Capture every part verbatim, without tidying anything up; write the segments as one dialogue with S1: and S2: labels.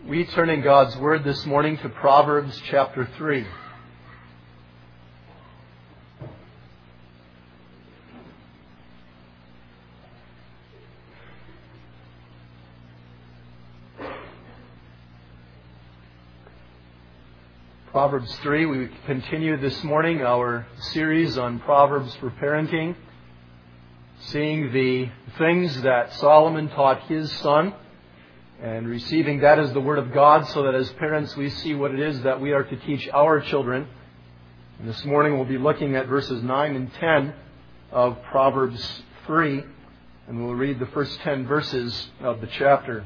S1: We turn in God's Word this morning to Proverbs chapter three. Proverbs three, we continue this morning our series on Proverbs for parenting, seeing the things that Solomon taught his son, and receiving that as the Word of God so that as parents we see what it is that we are to teach our children. And this morning we'll be looking at verses nine and ten of Proverbs three, and we'll read the first ten verses of the chapter.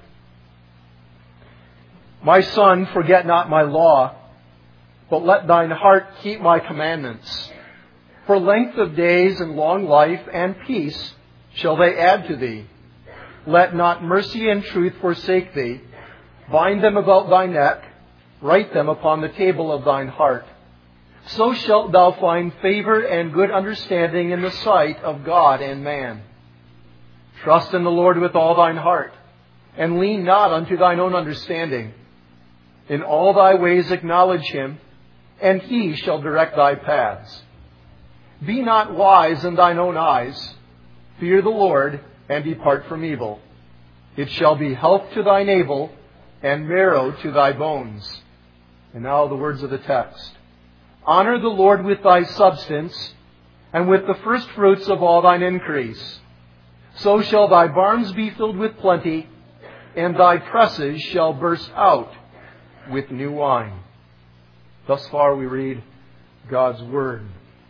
S1: My son, forget not my law, but let thine heart keep my commandments. For length of days and long life and peace shall they add to thee. Let not mercy and truth forsake thee. Bind them about thy neck. Write them upon the table of thine heart. So shalt thou find favor and good understanding in the sight of God and man. Trust in the Lord with all thine heart, and lean not unto thine own understanding. In all thy ways acknowledge him, and he shall direct thy paths. Be not wise in thine own eyes. Fear the Lord, and depart from evil. It shall be health to thy navel, and marrow to thy bones. And now the words of the text. Honor the Lord with thy substance, and with the first fruits of all thine increase. So shall thy barns be filled with plenty, and thy presses shall burst out with new wine. Thus far we read God's Word.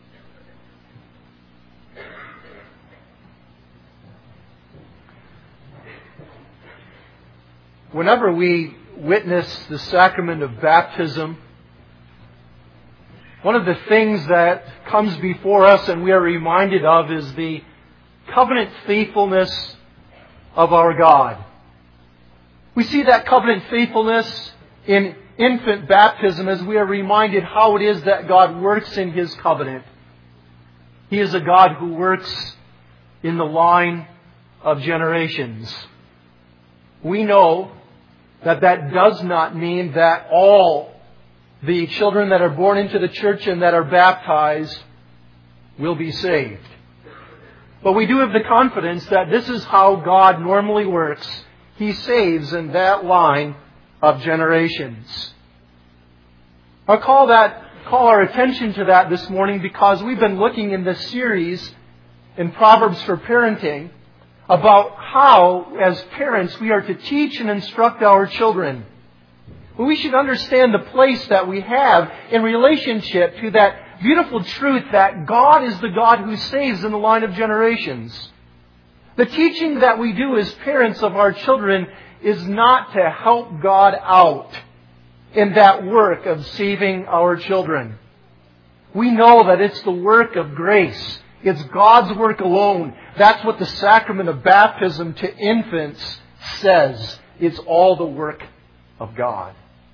S1: Whenever we witness the sacrament of baptism, one of the things that comes before us and we are reminded of is the covenant faithfulness of our God. We see that covenant faithfulness in infant baptism as we are reminded how it is that God works in His covenant. He is a God who works in the line of generations. We know that that does not mean that all the children that are born into the church and that are baptized will be saved. But we do have the confidence that this is how God normally works. He saves in that line of generations. I'll call that, call our attention to that this morning because we've been looking in this series in Proverbs for Parenting about how, as parents, we are to teach and instruct our children. We should understand the place that we have in relationship to that beautiful truth that God is the God who saves in the line of generations. The teaching that we do as parents of our children is not to help God out in that work of saving our children. We know that it's the work of grace. It's God's work alone. That's what the sacrament of baptism to infants says. It's all the work of God.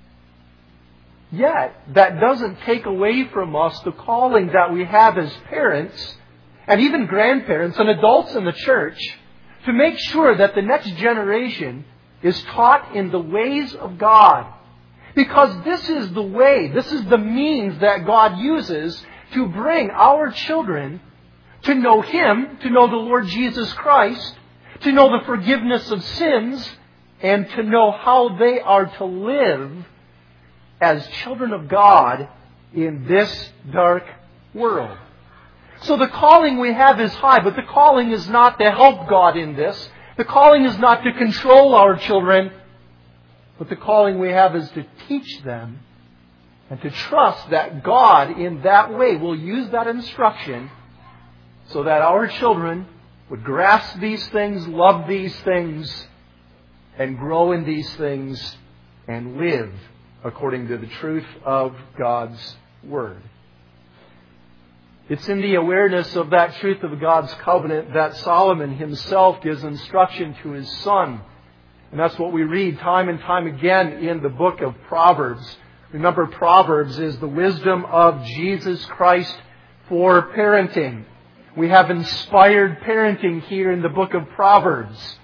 S1: Yet, that doesn't take away from us the calling that we have as parents, and even grandparents and adults in the church, to make sure that the next generation is taught in the ways of God. Because this is the way, this is the means that God uses to bring our children to know Him, to know the Lord Jesus Christ, to know the forgiveness of sins, and to know how they are to live as children of God in this dark world. So the calling we have is high, but the calling is not to help God in this. The calling is not to control our children, but the calling we have is to teach them and to trust that God in that way will use that instruction so that our children would grasp these things, love these things, and grow in these things and live according to the truth of God's Word. It's in the awareness of that truth of God's covenant that Solomon himself gives instruction to his son. And that's what we read time and time again in the book of Proverbs. Remember, Proverbs is the wisdom of Jesus Christ for parenting. We have inspired parenting here in the book of Proverbs.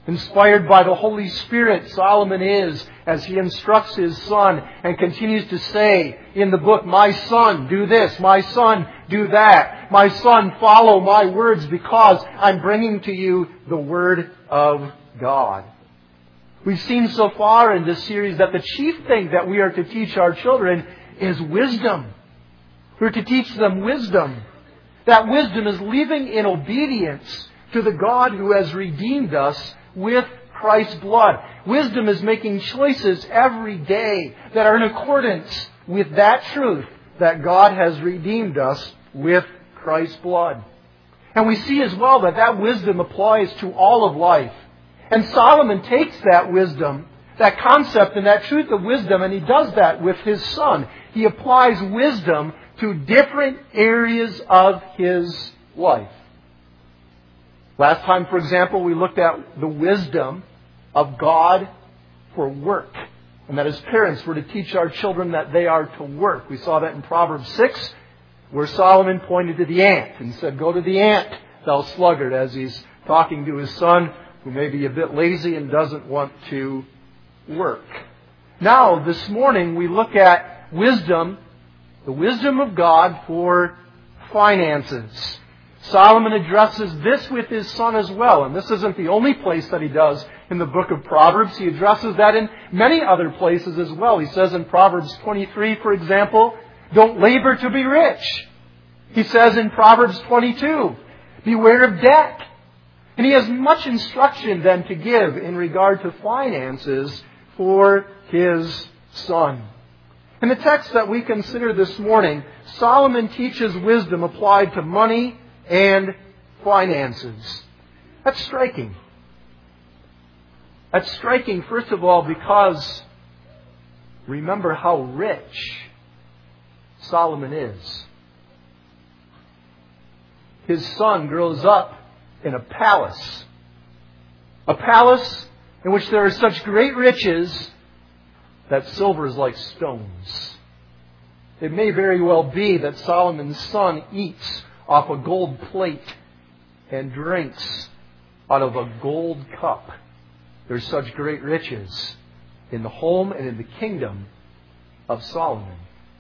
S1: Inspired by the Holy Spirit, Solomon is, as he instructs his son and continues to say in the book, "My son, do this. My son, do that. My son, follow my words because I'm bringing to you the Word of God." We've seen so far in this series that the chief thing that we are to teach our children is wisdom. We're to teach them wisdom. That wisdom is living in obedience to the God who has redeemed us with Christ's blood. Wisdom is making choices every day that are in accordance with that truth that God has redeemed us with Christ's blood. And we see as well that that wisdom applies to all of life. And Solomon takes that wisdom, that concept and that truth of wisdom, and he does that with his son. He applies wisdom to different areas of his life. Last time, for example, we looked at the wisdom of God for work. And that as parents, we're to teach our children that they are to work. We saw that in Proverbs six, where Solomon pointed to the ant and said, "Go to the ant, thou sluggard," as he's talking to his son, who may be a bit lazy and doesn't want to work. Now, this morning, we look at wisdom, the wisdom of God for finances. Solomon addresses this with his son as well. And this isn't the only place that he does in the book of Proverbs. He addresses that in many other places as well. He says in Proverbs twenty-three, for example, "Don't labor to be rich." He says in Proverbs twenty-two, "Beware of debt." And he has much instruction then to give in regard to finances for his son. In the text that we consider this morning, Solomon teaches wisdom applied to money and finances. That's striking. That's striking, first of all, because remember how rich Solomon is. His son grows up in a palace. A palace in which there are such great riches that silver is like stones. It may very well be that Solomon's son eats off a gold plate and drinks out of a gold cup. There's such great riches in the home and in the kingdom of Solomon.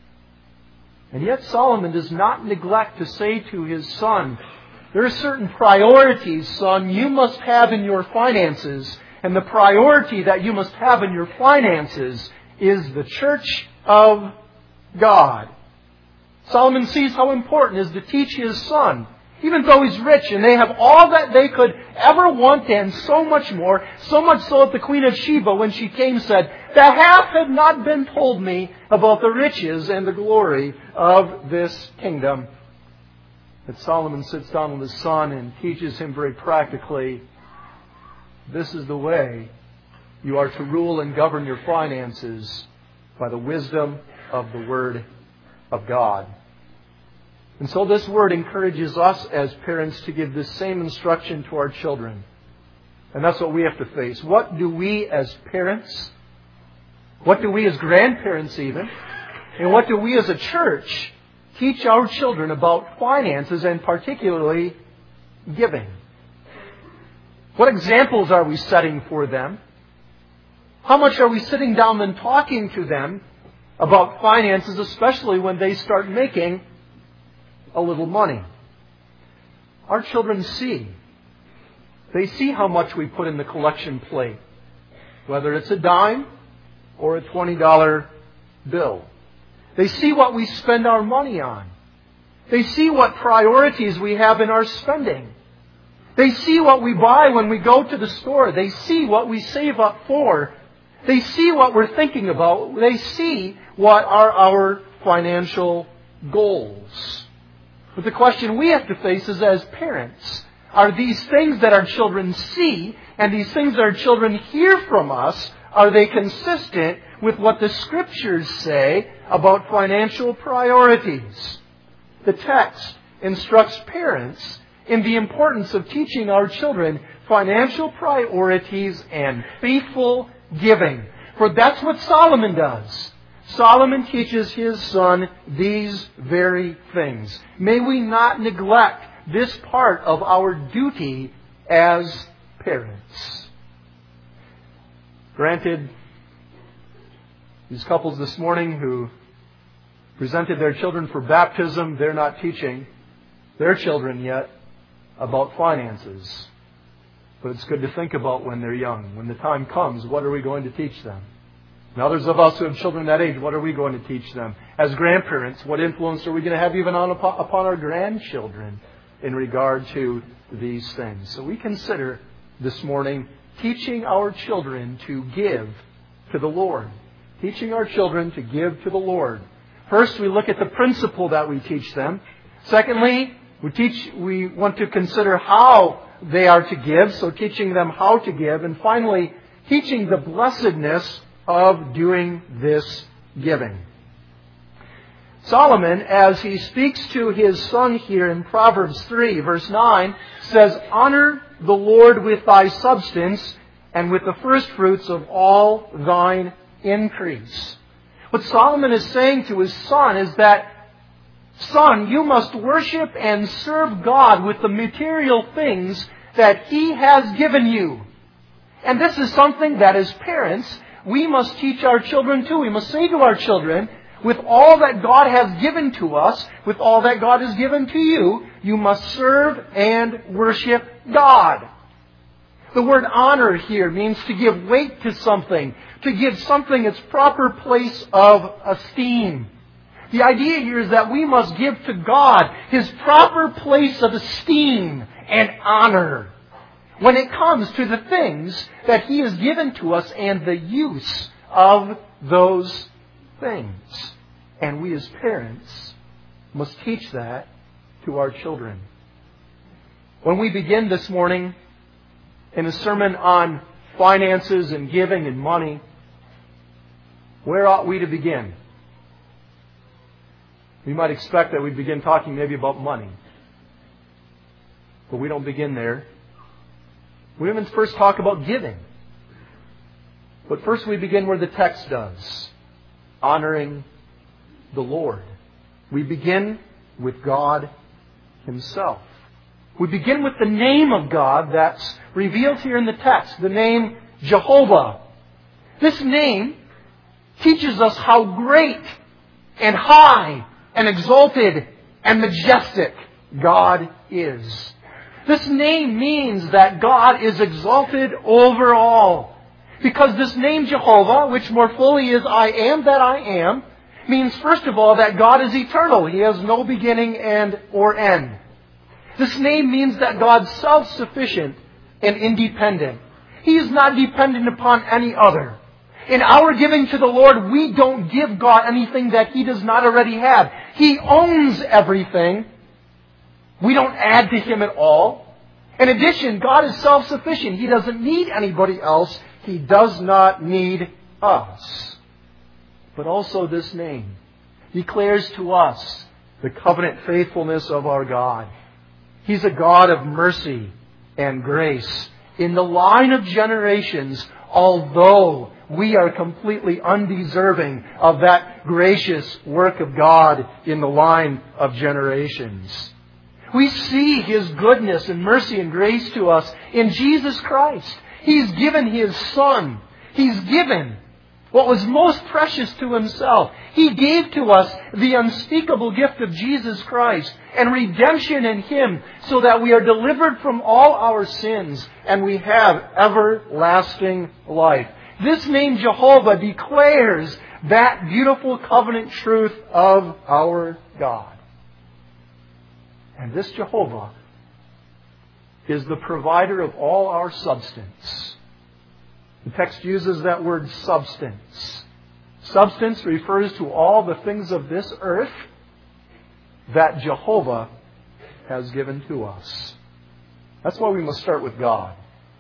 S1: And yet Solomon does not neglect to say to his son, there are certain priorities, son, you must have in your finances. And the priority that you must have in your finances is the church of God. Solomon sees how important it is to teach his son, even though he's rich and they have all that they could ever want and so much more, so much so that the Queen of Sheba, when she came, said, "The half had not been told me about the riches and the glory of this kingdom." That Solomon sits down with his son and teaches him very practically, this is the way you are to rule and govern your finances, by the wisdom of the Word of God. And so this word encourages us as parents to give this same instruction to our children. And that's what we have to face. What do we as parents, what do we as grandparents even, and what do we as a church teach our children about finances and particularly giving? What examples are we setting for them? How much are we sitting down and talking to them about finances, especially when they start making a little money? Our children see. They see how much we put in the collection plate, whether it's a dime or a twenty dollar bill. They see what we spend our money on. They see what priorities we have in our spending. They see what we buy when we go to the store. They see what we save up for. They see what we're thinking about. They see what are our financial goals. But the question we have to face is, as parents, are these things that our children see and these things that our children hear from us, are they consistent with what the Scriptures say about financial priorities? The text instructs parents in the importance of teaching our children financial priorities and faithful giving. For that's what Solomon does. Solomon teaches his son these very things. May we not neglect this part of our duty as parents. Granted, these couples this morning who presented their children for baptism, they're not teaching their children yet about finances. But it's good to think about when they're young. When the time comes, what are we going to teach them? And others of us who have children that age, what are we going to teach them? As grandparents, what influence are we going to have even on upon our grandchildren in regard to these things? So we consider this morning teaching our children to give to the Lord. Teaching our children to give to the Lord. First, we look at the principle that we teach them. Secondly, we teach. We want to consider how they are to give, so teaching them how to give. And finally, teaching the blessedness of doing this giving. Solomon, as he speaks to his son here in Proverbs three, verse nine, says, "Honor the Lord with thy substance, and with the firstfruits of all thine increase." What Solomon is saying to his son is that, son, you must worship and serve God with the material things that He has given you. And this is something that as parents, we must teach our children too. We must say to our children, with all that God has given to us, with all that God has given to you, you must serve and worship God. The word honor here means to give weight to something, to give something its proper place of esteem. The idea here is that we must give to God His proper place of esteem and honor when it comes to the things that He has given to us and the use of those things. And we as parents must teach that to our children. When we begin this morning in a sermon on finances and giving and money, where ought we to begin? We might expect that we'd begin talking maybe about money. But we don't begin there. We even first talk about giving. But first we begin where the text does. Honoring the Lord. We begin with God Himself. We begin with the name of God that's revealed here in the text. The name Jehovah. This name teaches us how great and high and exalted and majestic God is. This name means that God is exalted over all. Because this name Jehovah, which more fully is I am that I am, means first of all that God is eternal. He has no beginning and or end. This name means that God's self-sufficient and independent. He is not dependent upon any other. In our giving to the Lord, we don't give God anything that He does not already have. He owns everything. We don't add to Him at all. In addition, God is self-sufficient. He doesn't need anybody else. He does not need us. But also this name declares to us the covenant faithfulness of our God. He's a God of mercy and grace. In the line of generations, although we are completely undeserving of that gracious work of God in the line of generations. We see His goodness and mercy and grace to us in Jesus Christ. He's given His Son. He's given what was most precious to Himself. He gave to us the unspeakable gift of Jesus Christ and redemption in Him so that we are delivered from all our sins and we have everlasting life. This name Jehovah declares that beautiful covenant truth of our God. And this Jehovah is the provider of all our substance. The text uses that word substance. Substance refers to all the things of this earth that Jehovah has given to us. That's why we must start with God.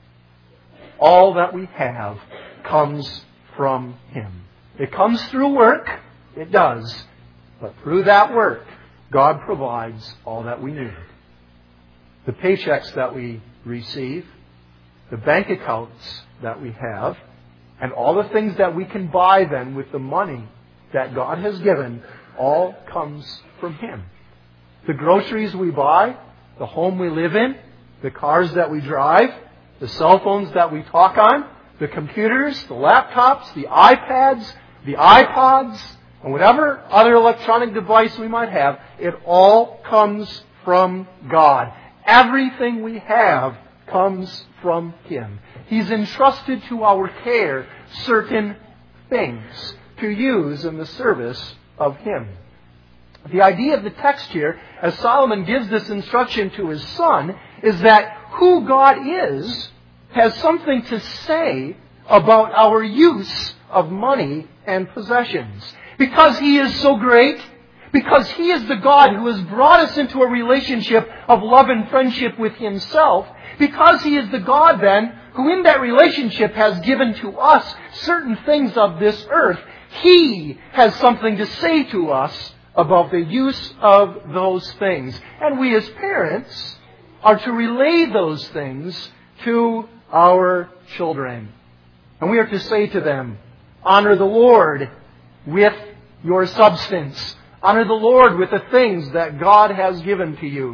S1: All that we have comes from Him. It comes through work. It does. But through that work, God provides all that we need. The paychecks that we receive, the bank accounts that we have, and all the things that we can buy then with the money that God has given, all comes from Him. The groceries we buy, the home we live in, the cars that we drive, the cell phones that we talk on, the computers, the laptops, the iPads, the iPods, and whatever other electronic device we might have, it all comes from God. Everything we have comes from Him. He's entrusted to our care certain things to use in the service of Him. The idea of the text here, as Solomon gives this instruction to his son, is that who God is has something to say about our use of money and possessions. Because He is so great, because He is the God who has brought us into a relationship of love and friendship with Himself, because He is the God then who in that relationship has given to us certain things of this earth, He has something to say to us about the use of those things. And we as parents are to relay those things to our children. And we are to say to them, honor the Lord with your substance. Honor the Lord with the things that God has given to you.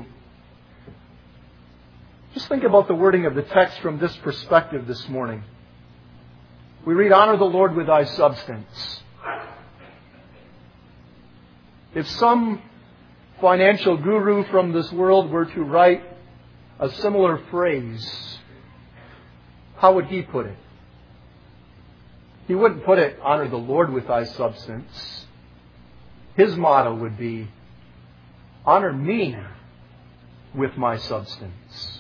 S1: Just think about the wording of the text from this perspective this morning. We read, honor the Lord with thy substance. If some financial guru from this world were to write a similar phrase, how would he put it? He wouldn't put it, honor the Lord with thy substance. His motto would be, honor me with my substance.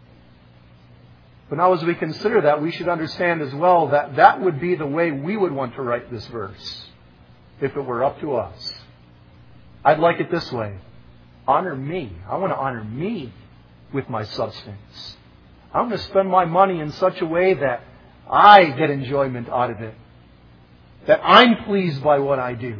S1: But now as we consider that, we should understand as well that that would be the way we would want to write this verse if it were up to us. I'd like it this way. Honor me. I want to honor me with my substance. I want to spend my money in such a way that I get enjoyment out of it. That I'm pleased by what I do.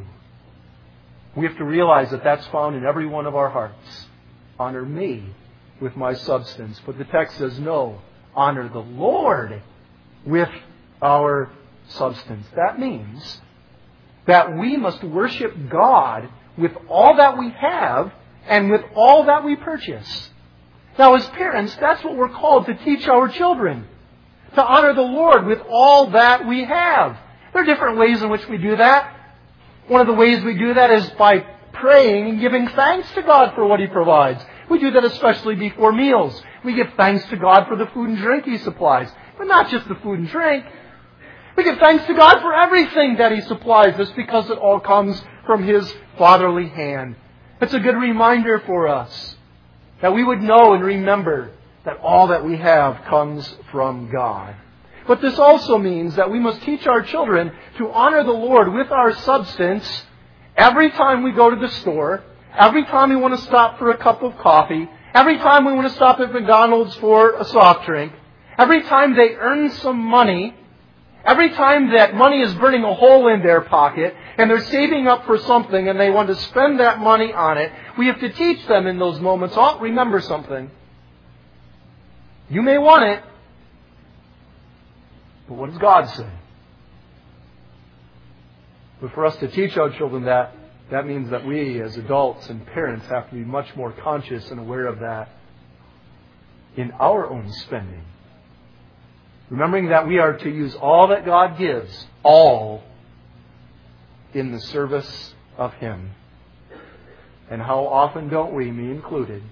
S1: We have to realize that that's found in every one of our hearts. Honor me with my substance. But the text says no. Honor the Lord with our substance. That means that we must worship God with all that we have and with all that we purchase. Now as parents, that's what we're called to teach our children. To honor the Lord with all that we have. There are different ways in which we do that. One of the ways we do that is by praying and giving thanks to God for what He provides. We do that especially before meals. We give thanks to God for the food and drink He supplies. But not just the food and drink. We give thanks to God for everything that He supplies us because it all comes from His fatherly hand. It's a good reminder for us that we would know and remember that all that we have comes from God. But this also means that we must teach our children to honor the Lord with our substance every time we go to the store, every time we want to stop for a cup of coffee, every time we want to stop at McDonald's for a soft drink, every time they earn some money, every time that money is burning a hole in their pocket and they're saving up for something and they want to spend that money on it, we have to teach them in those moments, oh, remember something. You may want it, but what does God say? But for us to teach our children that, that means that we as adults and parents have to be much more conscious and aware of that in our own spending. Remembering that we are to use all that God gives, all, in the service of Him. And how often don't we, me included,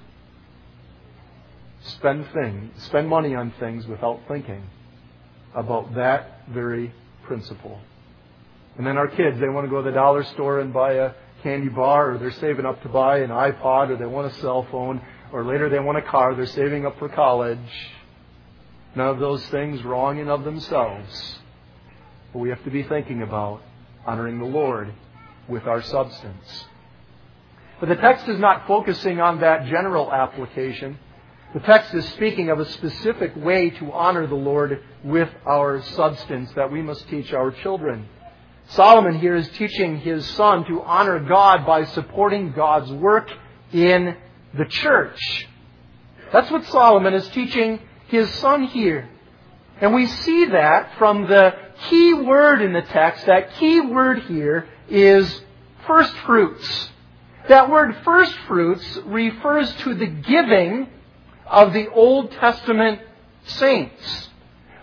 S1: spend things, spend money on things without thinking about that very principle. And then our kids, they want to go to the dollar store and buy a candy bar, or they're saving up to buy an iPod, or they want a cell phone, or later they want a car, they're saving up for college. None of those things wrong in of themselves. But we have to be thinking about honoring the Lord with our substance. But the text is not focusing on that general application. The text is speaking of a specific way to honor the Lord with our substance that we must teach our children. Solomon here is teaching his son to honor God by supporting God's work in the church. That's what Solomon is teaching his son here. And we see that from the key word in the text. That key word here is first fruits. That word first fruits refers to the giving of the Old Testament saints.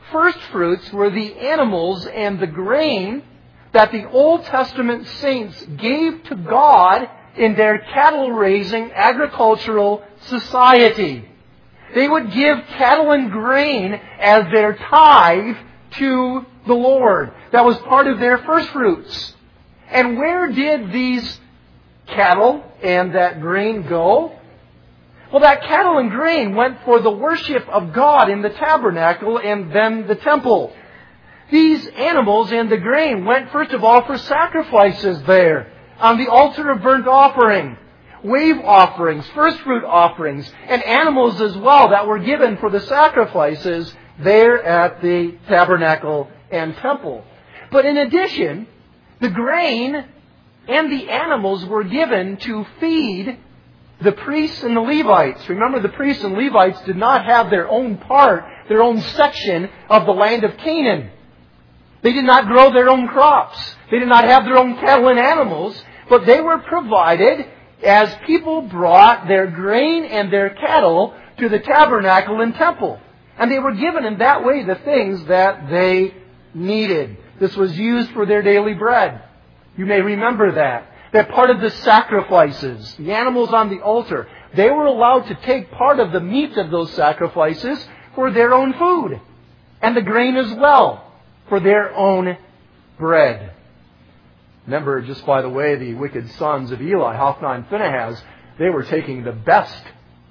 S1: first fruits were the animals and the grain that the Old Testament saints gave to God in their cattle-raising agricultural society. They would give cattle and grain as their tithe to the Lord. That was part of their first fruits. And where did these cattle and that grain go? Well, that cattle and grain went for the worship of God in the tabernacle and then the temple. These animals and the grain went first of all for sacrifices there on the altar of burnt offering, wave offerings, first fruit offerings, and animals as well that were given for the sacrifices there at the tabernacle and temple. But in addition, the grain and the animals were given to feed the priests and the Levites. Remember, the priests and Levites did not have their own part, their own section of the land of Canaan. They did not grow their own crops. They did not have their own cattle and animals, but they were provided as people brought their grain and their cattle to the tabernacle and temple. And they were given in that way the things that they needed. This was used for their daily bread. You may remember that. That part of the sacrifices, the animals on the altar, they were allowed to take part of the meat of those sacrifices for their own food. And the grain as well, for their own bread. Remember, just by the way, the wicked sons of Eli, Hophni and Phinehas, they were taking the best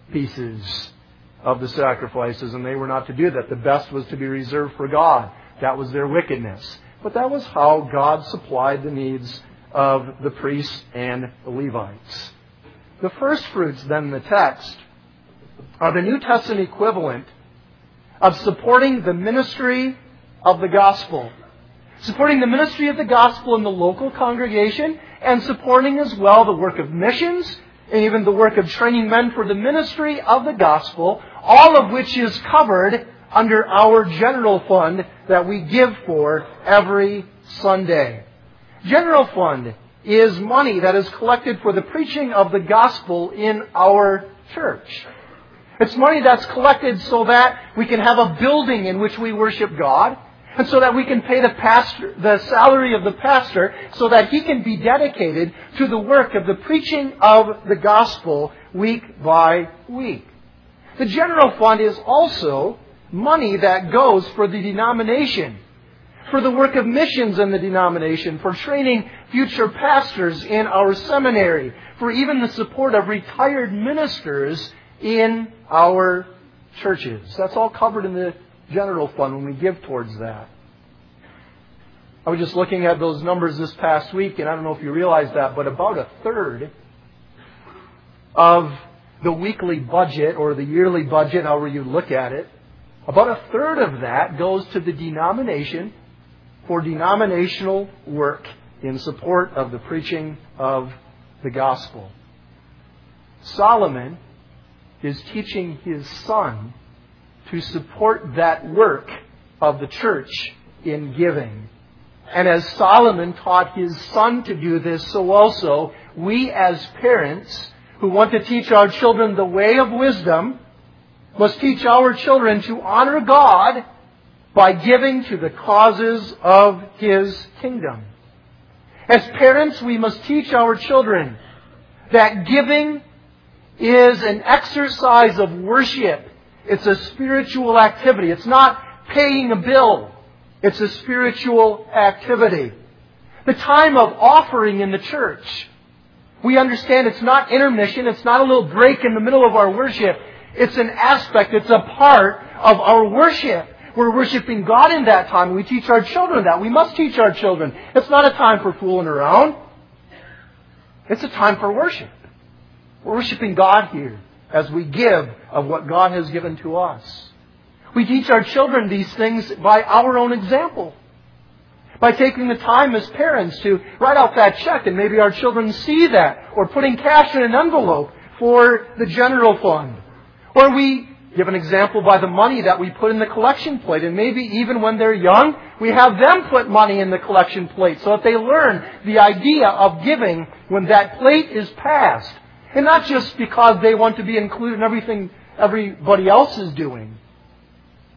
S1: pieces of the sacrifices, and they were not to do that. The best was to be reserved for God. That was their wickedness. But that was how God supplied the needs of the priests and the Levites. The first fruits, then, in the text, are the New Testament equivalent of supporting the ministry of the gospel. Supporting the ministry of the gospel in the local congregation, and supporting as well the work of missions, and even the work of training men for the ministry of the gospel, all of which is covered under our general fund that we give for every Sunday. General fund is money that is collected for the preaching of the gospel in our church. It's money that's collected so that we can have a building in which we worship God, and so that we can pay the pastor, the salary of the pastor, so that he can be dedicated to the work of the preaching of the gospel week by week. The general fund is also money that goes for the denomination, for the work of missions in the denomination, for training future pastors in our seminary, for even the support of retired ministers in our churches. That's all covered in the general fund when we give towards that. I was just looking at those numbers this past week, and I don't know if you realize that, but about a third of the weekly budget or the yearly budget, however you look at it, about a third of that goes to the denomination for denominational work in support of the preaching of the gospel. Solomon is teaching his son to support that work of the church in giving. And as Solomon taught his son to do this, so also we as parents who want to teach our children the way of wisdom must teach our children to honor God by giving to the causes of His kingdom. As parents, we must teach our children that giving is an exercise of worship. It's a spiritual activity. It's not paying a bill. It's a spiritual activity. The time of offering in the church, we understand it's not intermission. It's not a little break in the middle of our worship. It's an aspect. It's a part of our worship. We're worshiping God in that time. We teach our children that. We must teach our children. It's not a time for fooling around. It's a time for worship. We're worshiping God here as we give of what God has given to us. We teach our children these things by our own example. By taking the time as parents to write out that check, and maybe our children see that, or putting cash in an envelope for the general fund. Or we give an example by the money that we put in the collection plate, and maybe even when they're young, we have them put money in the collection plate so that they learn the idea of giving when that plate is passed. And not just because they want to be included in everything everybody else is doing.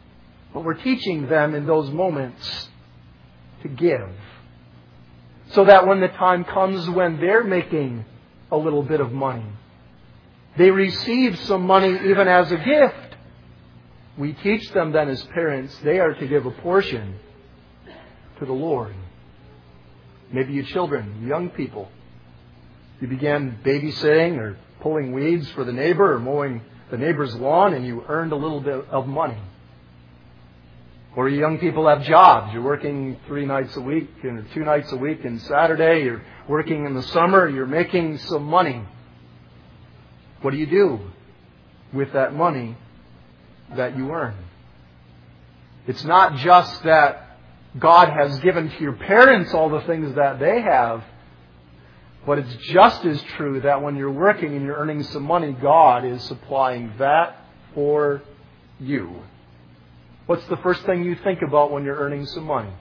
S1: But we're teaching them in those moments to give. So that when the time comes when they're making a little bit of money, they receive some money even as a gift. We teach them then as parents, they are to give a portion to the Lord. Maybe you children, young people, you began babysitting or pulling weeds for the neighbor or mowing the neighbor's lawn and you earned a little bit of money. Or you young people have jobs. You're working three nights a week and two nights a week and Saturday. You're working in the summer. You're making some money. What do you do with that money that you earn? It's not just that God has given to your parents all the things that they have, but it's just as true that when you're working and you're earning some money, God is supplying that for you. What's the first thing you think about when you're earning some money?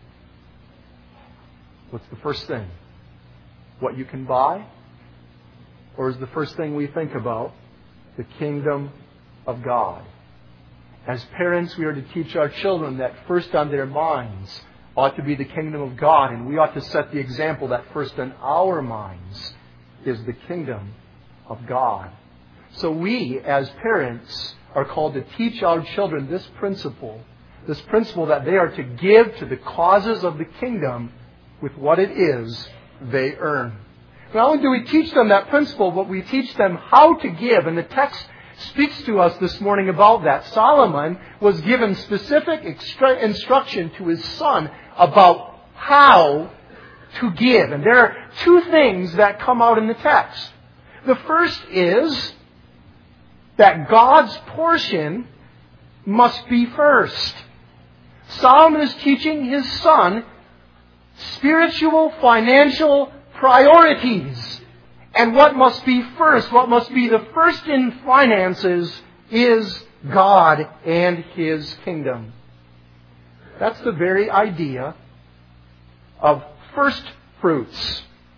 S1: What's the first thing? What you can buy? Or is the first thing we think about the kingdom of God? As parents, we are to teach our children that first on their minds ought to be the kingdom of God, and we ought to set the example that first on our minds is the kingdom of God. So we, as parents, are called to teach our children this principle, this principle that they are to give to the causes of the kingdom with what it is they earn. Not only do we teach them that principle, but we teach them how to give. And the text speaks to us this morning about that. Solomon was given specific extra- instruction to his son about how to give. And there are two things that come out in the text. The first is that God's portion must be first. Solomon is teaching his son spiritual, financial priorities. And what must be first, what must be the first in finances is God and His kingdom. That's the very idea of first fruits.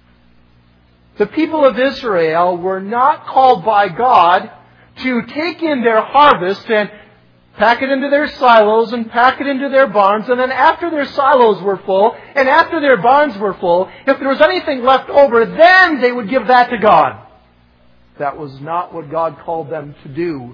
S1: The people of Israel were not called by God to take in their harvest and pack it into their silos and pack it into their barns, and then after their silos were full and after their barns were full, if there was anything left over, then they would give that to God. That was not what God called them to do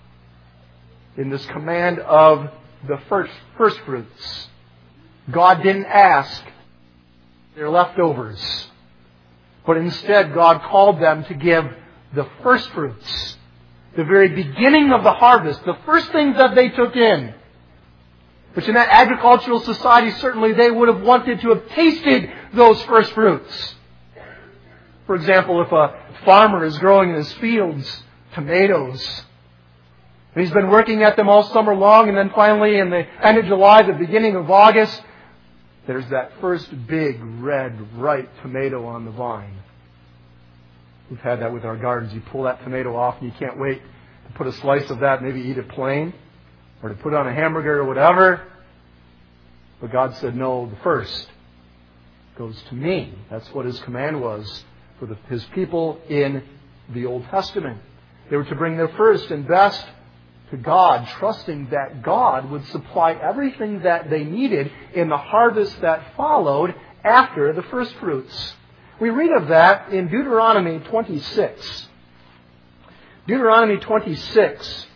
S1: in this command of the first, first fruits. God didn't ask their leftovers, but instead God called them to give the first fruits. The very beginning of the harvest, the first things that they took in, which in that agricultural society certainly they would have wanted to have tasted those first fruits. For example, if a farmer is growing in his fields tomatoes, and he's been working at them all summer long, and then finally in the end of July, the beginning of August, there's that first big, red, ripe tomato on the vine. We've had that with our gardens. You pull that tomato off and you can't wait to put a slice of that, maybe eat it plain, or to put it on a hamburger or whatever. But God said, no, the first goes to me. That's what His command was for the, His people in the Old Testament. They were to bring their first and best to God, trusting that God would supply everything that they needed in the harvest that followed after the first fruits. We read of that in Deuteronomy twenty-six. Deuteronomy twenty-six.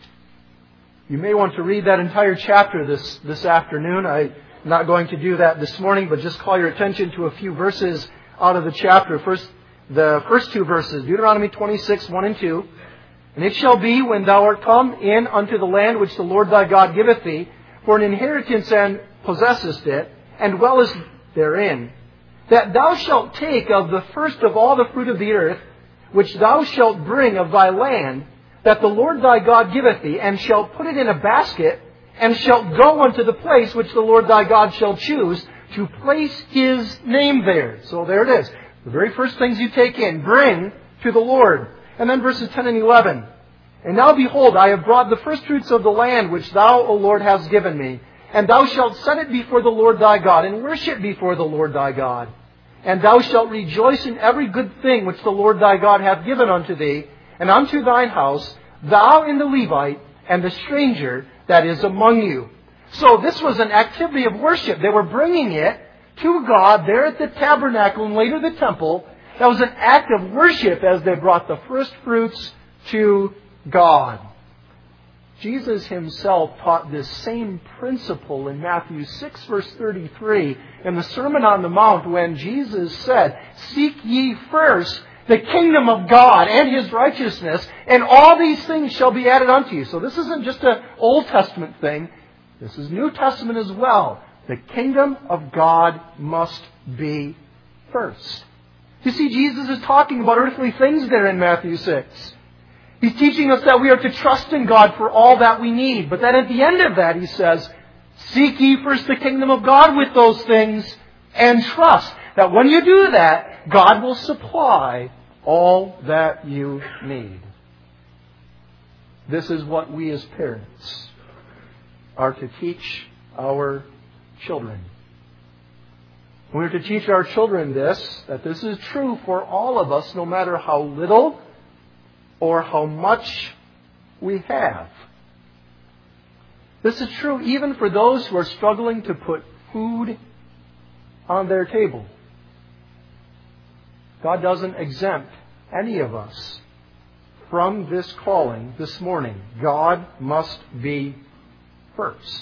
S1: You may want to read that entire chapter this, this afternoon. I'm not going to do that this morning, but just call your attention to a few verses out of the chapter. First, the first two verses, Deuteronomy twenty-six, one and two. And it shall be, when thou art come in unto the land which the Lord thy God giveth thee, for an inheritance, and possessest it, and dwellest therein, that thou shalt take of the first of all the fruit of the earth, which thou shalt bring of thy land, that the Lord thy God giveth thee, and shalt put it in a basket, and shalt go unto the place which the Lord thy God shall choose, to place His name there. So there it is. The very first things you take in, bring to the Lord. And then verses ten and eleven. And now behold, I have brought the first fruits of the land which thou, O Lord, hast given me. And thou shalt set it before the Lord thy God, and worship before the Lord thy God. And thou shalt rejoice in every good thing which the Lord thy God hath given unto thee, and unto thine house, thou and the Levite, and the stranger that is among you. So this was an activity of worship. They were bringing it to God there at the tabernacle and later the temple. That was an act of worship as they brought the first fruits to God. Jesus Himself taught this same principle in Matthew six, verse thirty-three, in the Sermon on the Mount, when Jesus said, "Seek ye first the kingdom of God and His righteousness, and all these things shall be added unto you." So this isn't just an Old Testament thing. This is New Testament as well. The kingdom of God must be first. You see, Jesus is talking about earthly things there in Matthew six. He's teaching us that we are to trust in God for all that we need. But then at the end of that, He says, "Seek ye first the kingdom of God with those things, and trust that when you do that, God will supply all that you need." This is what we as parents are to teach our children. We're to teach our children this, that this is true for all of us, no matter how little or how much we have. This is true even for those who are struggling to put food on their table. God doesn't exempt any of us from this calling this morning. God must be first.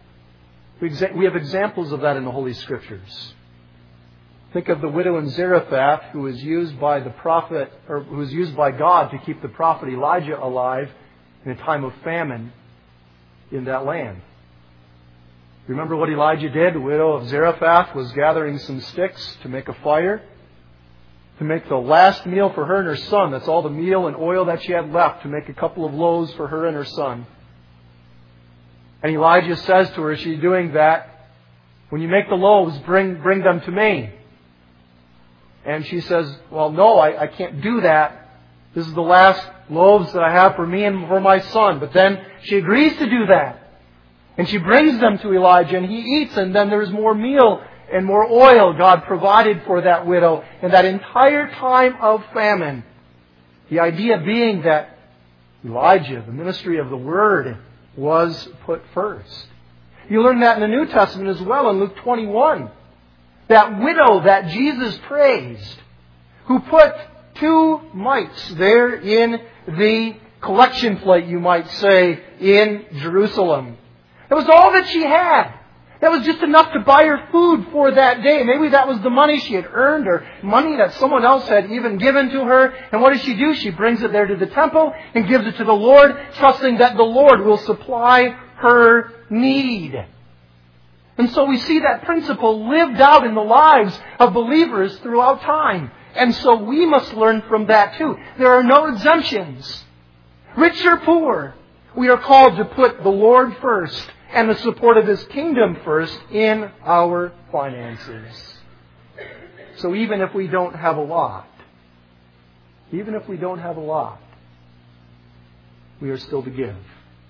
S1: We have examples of that in the Holy Scriptures. Think of the widow in Zarephath, who was used by the prophet, or who was used by God to keep the prophet Elijah alive in a time of famine in that land. Remember what Elijah did? The widow of Zarephath was gathering some sticks to make a fire, to make the last meal for her and her son. That's all the meal and oil that she had left, to make a couple of loaves for her and her son. And Elijah says to her, as she's doing that, "When you make the loaves, bring bring them to me." And she says, "Well, no, I, I can't do that. This is the last loaves that I have for me and for my son." But then she agrees to do that. And she brings them to Elijah, and he eats, and then there's more meal and more oil God provided for that widow in that entire time of famine. The idea being that Elijah, the ministry of the Word, was put first. You learn that in the New Testament as well in Luke twenty-one. That widow that Jesus praised, who put two mites there in the collection plate, you might say, in Jerusalem. That was all that she had. That was just enough to buy her food for that day. Maybe that was the money she had earned, or money that someone else had even given to her. And what does she do? She brings it there to the temple and gives it to the Lord, trusting that the Lord will supply her need. And so we see that principle lived out in the lives of believers throughout time. And so we must learn from that too. There are no exemptions. Rich or poor, we are called to put the Lord first and the support of His kingdom first in our finances. So even if we don't have a lot, even if we don't have a lot, we are still to give.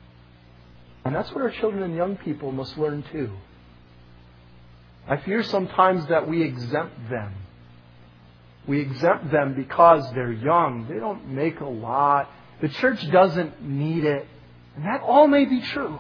S1: And that's what our children and young people must learn too. I fear sometimes that we exempt them. We exempt them because they're young. They don't make a lot. The church doesn't need it. And that all may be true.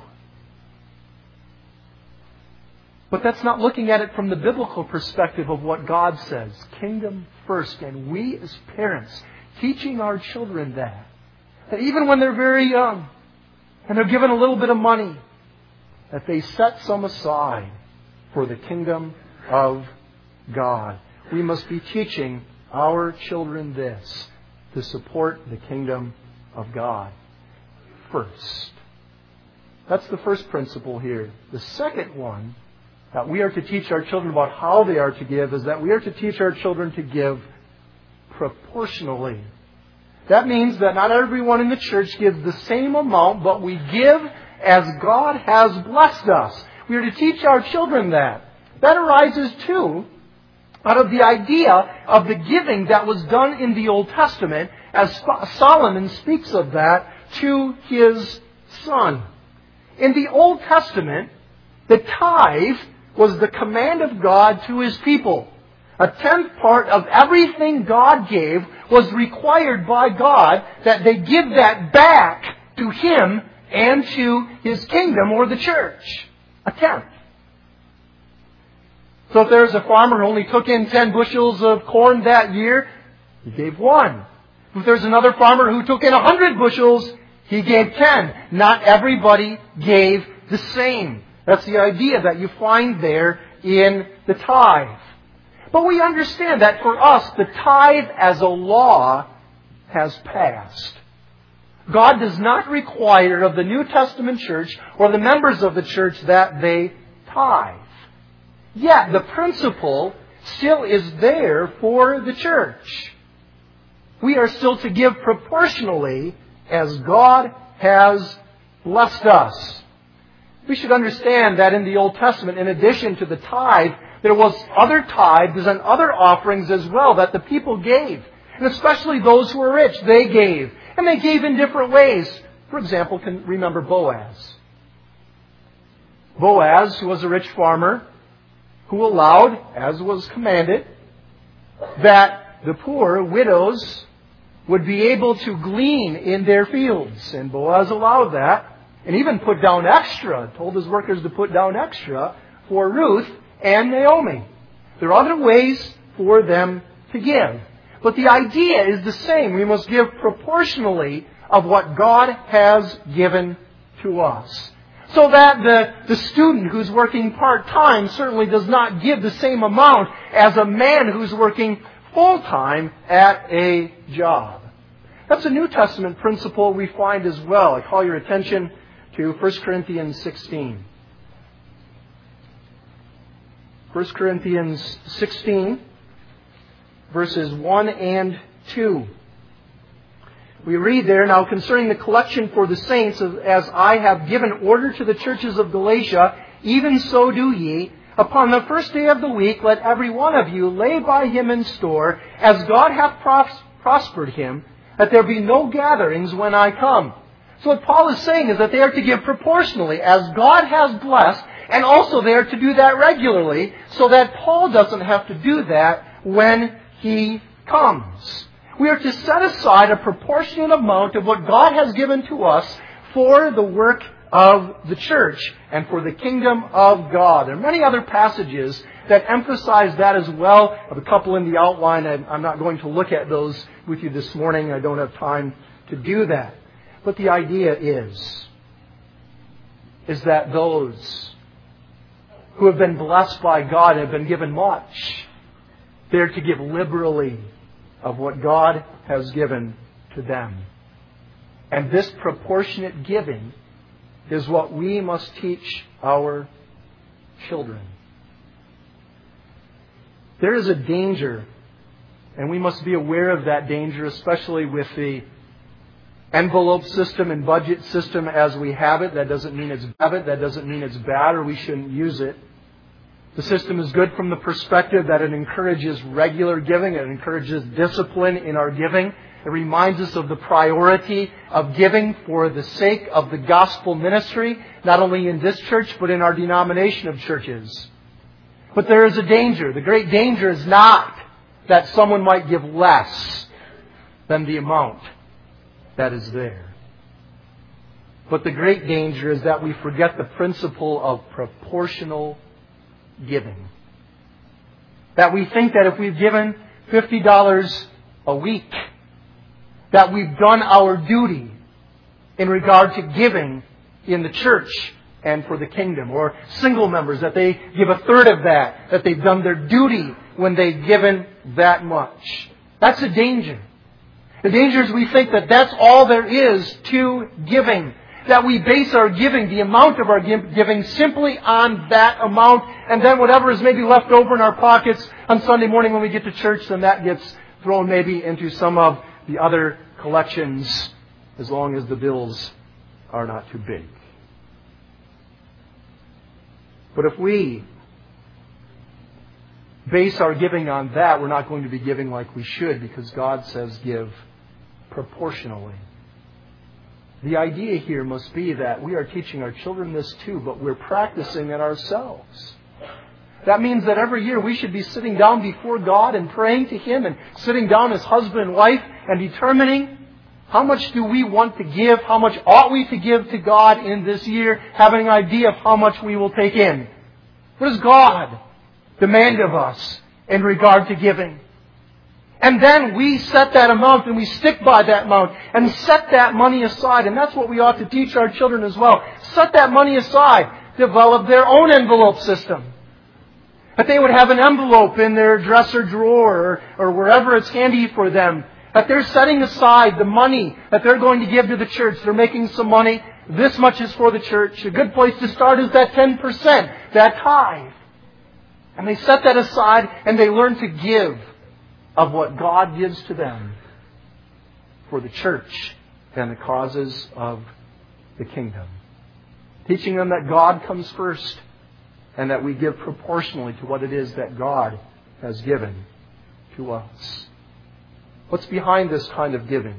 S1: But that's not looking at it from the biblical perspective of what God says. Kingdom first. And we as parents, teaching our children that. That even when they're very young, and they're given a little bit of money, that they set some aside for the kingdom of God. We must be teaching our children this, to support the kingdom of God first. That's the first principle here. The second one that we are to teach our children about how they are to give is that we are to teach our children to give proportionally. That means that not everyone in the church gives the same amount, but we give as God has blessed us. We are to teach our children that. That arises too out of the idea of the giving that was done in the Old Testament, as Solomon speaks of that to his son. In the Old Testament, the tithe was the command of God to His people. A tenth part of everything God gave was required by God that they give that back to Him and to His kingdom or the church. a tenth. So if there's a farmer who only took in ten bushels of corn that year, he gave one. If there's another farmer who took in a hundred bushels, he gave ten. Not everybody gave the same. That's the idea that you find there in the tithe. But we understand that for us, the tithe as a law has passed. God does not require of the New Testament church or the members of the church that they tithe. Yet the principle still is there for the church. We are still to give proportionally as God has blessed us. We should understand that in the Old Testament, in addition to the tithe, there was other tithes and other offerings as well that the people gave. And especially those who were rich, they gave. And they gave in different ways. For example, can remember Boaz. Boaz, who was a rich farmer, who allowed, as was commanded, that the poor widows would be able to glean in their fields. And Boaz allowed that, and even put down extra, told his workers to put down extra for Ruth and Naomi. There are other ways for them to give. But the idea is the same. We must give proportionally of what God has given to us. So that the, the student who's working part-time certainly does not give the same amount as a man who's working full-time at a job. That's a New Testament principle we find as well. I call your attention to First Corinthians sixteen. First Corinthians sixteen, verses one and two. We read there, "Now concerning the collection for the saints, as I have given order to the churches of Galatia, even so do ye. Upon the first day of the week, let every one of you lay by him in store, as God hath pros- prospered him, that there be no gatherings when I come." So what Paul is saying is that they are to give proportionally, as God has blessed, and also they are to do that regularly, so that Paul doesn't have to do that when he comes. We are to set aside a proportionate amount of what God has given to us for the work of the church and for the kingdom of God. There are many other passages that emphasize that as well. I have a couple in the outline. I'm not going to look at those with you this morning. I don't have time to do that. But the idea is, is that those who have been blessed by God and have been given much, they're to give liberally of what God has given to them. And this proportionate giving is what we must teach our children. There is a danger, and we must be aware of that danger, especially with the envelope system and budget system as we have it. That doesn't mean it's bad. That doesn't mean it's bad or we shouldn't use it. The system is good from the perspective that it encourages regular giving. It encourages discipline in our giving. It reminds us of the priority of giving for the sake of the gospel ministry, not only in this church, but in our denomination of churches. But there is a danger. The great danger is not that someone might give less than the amount that is there. But the great danger is that we forget the principle of proportional giving. That we think that if we've given fifty dollars a week, that we've done our duty in regard to giving in the church and for the kingdom. Or single members, that they give a third of that, that they've done their duty when they've given that much. That's a danger. The danger is we think that that's all there is to giving. That we base our giving, the amount of our giving, simply on that amount. And then whatever is maybe left over in our pockets on Sunday morning when we get to church, then that gets thrown maybe into some of the other collections, as long as the bills are not too big. But if we base our giving on that, we're not going to be giving like we should, because God says give proportionally. The idea here must be that we are teaching our children this too, but we're practicing it ourselves. That means that every year we should be sitting down before God and praying to Him, and sitting down as husband and wife and determining How much do we want to give? How much ought we to give to God in this year? Having an idea of how much we will take in. What does God demand of us in regard to giving? And then we set that amount and we stick by that amount and set that money aside. And that's what we ought to teach our children as well. Set that money aside. Develop their own envelope system. That they would have an envelope in their dresser drawer or, or wherever it's handy for them. That they're setting aside the money that they're going to give to the church. They're making some money. This much is for the church. A good place to start is that ten percent, that tithe. And they set that aside and they learn to give of what God gives to them for the church and the causes of the kingdom. Teaching them that God comes first and that we give proportionally to what it is that God has given to us. What's behind this kind of giving?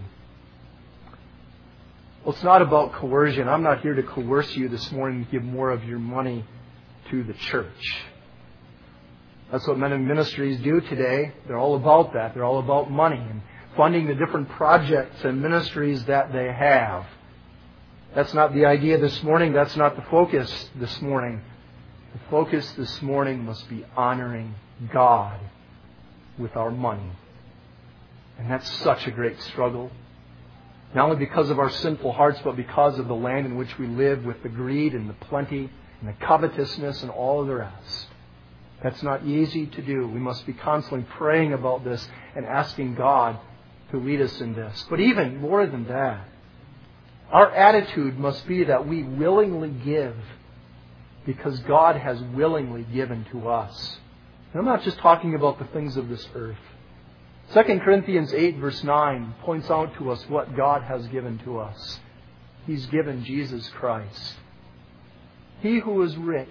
S1: Well, it's not about coercion. I'm not here to coerce you this morning to give more of your money to the church. That's what men in ministries do today. They're all about that. They're all about money and funding the different projects and ministries that they have. That's not the idea this morning. That's not the focus this morning. The focus this morning must be honoring God with our money. And that's such a great struggle. Not only because of our sinful hearts, but because of the land in which we live with the greed and the plenty and the covetousness and all of the rest. That's not easy to do. We must be constantly praying about this and asking God to lead us in this. But even more than that, our attitude must be that we willingly give because God has willingly given to us. And I'm not just talking about the things of this earth. Second Corinthians eight verse nine points out to us what God has given to us. He's given Jesus Christ. He who is rich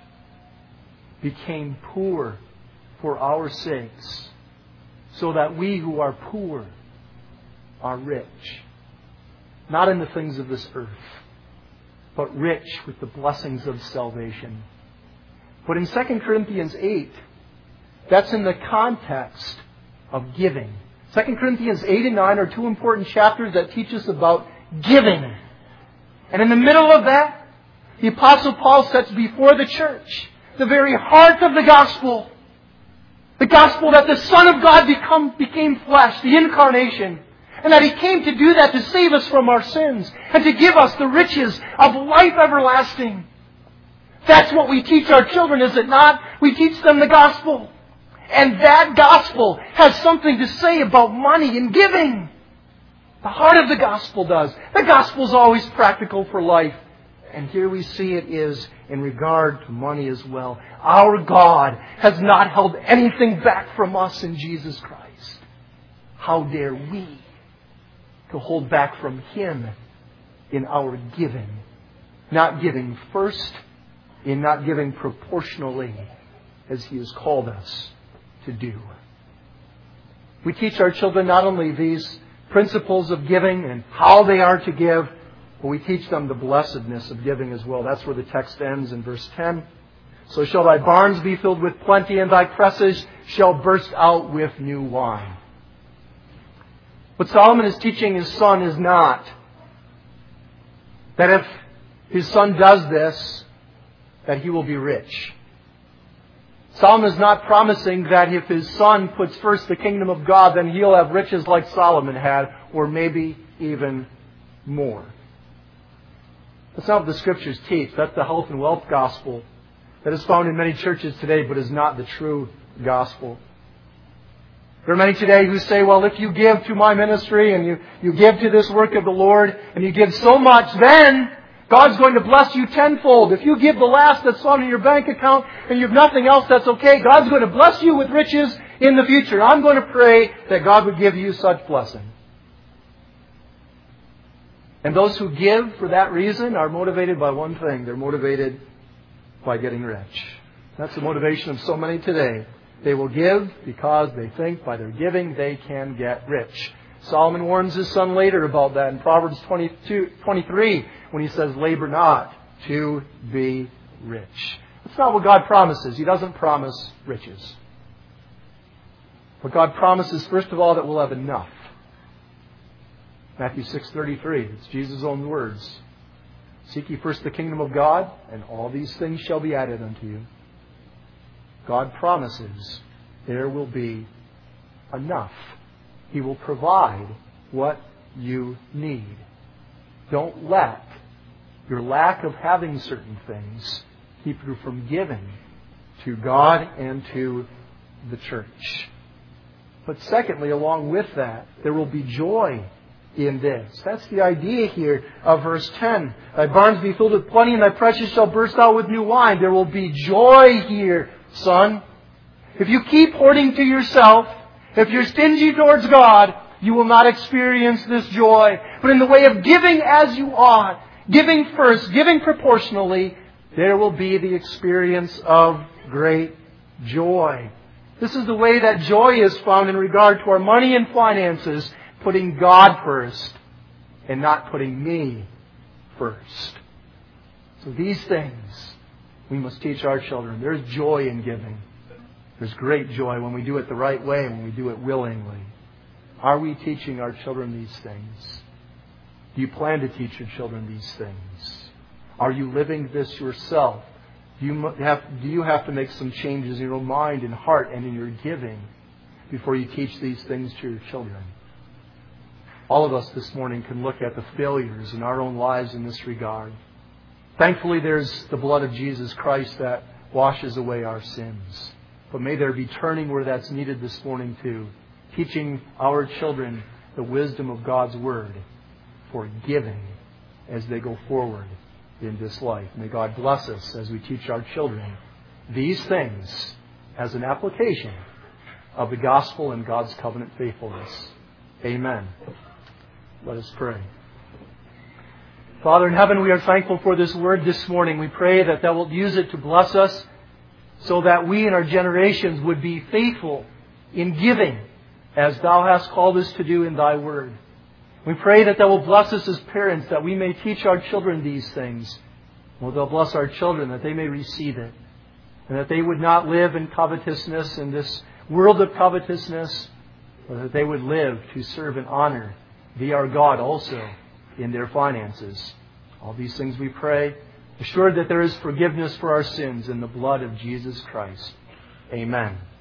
S1: became poor for our sakes, so that we who are poor are rich. Not in the things of this earth, but rich with the blessings of salvation. But in Second Corinthians eight, that's in the context of giving. Second Corinthians eight and nine are two important chapters that teach us about giving. And in the middle of that, the Apostle Paul sets before the church the very heart of the gospel. The gospel that the Son of God become, became flesh, the incarnation. And that He came to do that to save us from our sins and to give us the riches of life everlasting. That's what we teach our children, is it not? We teach them the gospel. And that gospel has something to say about money and giving. The heart of the gospel does. The gospel is always practical for life. And here we see it is in regard to money as well. Our God has not held anything back from us in Jesus Christ. How dare we to hold back from Him in our giving? Not giving first, in not giving proportionally as He has called us to do. We teach our children not only these principles of giving and how they are to give, but we teach them the blessedness of giving as well. That's where the text ends in verse ten. So shall thy barns be filled with plenty, and thy presses shall burst out with new wine. What Solomon is teaching his son is not that if his son does this, that he will be rich. Solomon is not promising that if his son puts first the kingdom of God, then he'll have riches like Solomon had, or maybe even more. That's not what the Scriptures teach. That's the health and wealth gospel that is found in many churches today, but is not the true gospel. There are many today who say, well, if you give to my ministry and you, you give to this work of the Lord and you give so much, then God's going to bless you tenfold. If you give the last that's found in your bank account and you have nothing else, that's okay. God's going to bless you with riches in the future. I'm going to pray that God would give you such blessing. And those who give for that reason are motivated by one thing. They're motivated by getting rich. That's the motivation of so many today. They will give because they think by their giving they can get rich. Solomon warns his son later about that in Proverbs twenty-two, twenty-three when he says, labor not to be rich. That's not what God promises. He doesn't promise riches. But God promises, first of all, that we'll have enough. Matthew six thirty-three. It's Jesus' own words. Seek ye first the kingdom of God, and all these things shall be added unto you. God promises there will be enough. He will provide what you need. Don't let your lack of having certain things keep you from giving to God and to the church. But secondly, along with that, there will be joy in this. That's the idea here of verse ten. Thy barns be filled with plenty, and thy precious shall burst out with new wine. There will be joy here, son. If you keep hoarding to yourself, if you're stingy towards God, you will not experience this joy. But in the way of giving as you ought, giving first, giving proportionally, there will be the experience of great joy. This is the way that joy is found in regard to our money and finances, putting God first and not putting me first. So these things we must teach our children. There's joy in giving. There's great joy when we do it the right way, when we do it willingly. Are we teaching our children these things? Do you plan to teach your children these things? Are you living this yourself? Do you have, do you have to make some changes in your own mind and heart and in your giving before you teach these things to your children? All of us this morning can look at the failures in our own lives in this regard. Thankfully, there's the blood of Jesus Christ that washes away our sins. But may there be turning where that's needed this morning too. Teaching our children the wisdom of God's Word for giving as they go forward in this life. May God bless us as we teach our children these things as an application of the gospel and God's covenant faithfulness. Amen. Let us pray. Father in heaven, we are thankful for this word this morning. We pray that Thou wilt use it to bless us so that we and our generations would be faithful in giving as Thou hast called us to do in Thy word. We pray that Thou will bless us as parents, that we may teach our children these things. Will Thou bless our children, that they may receive it, and that they would not live in covetousness, in this world of covetousness, but that they would live to serve and honor Thee, our God, also in their finances. All these things we pray, assured that there is forgiveness for our sins in the blood of Jesus Christ. Amen.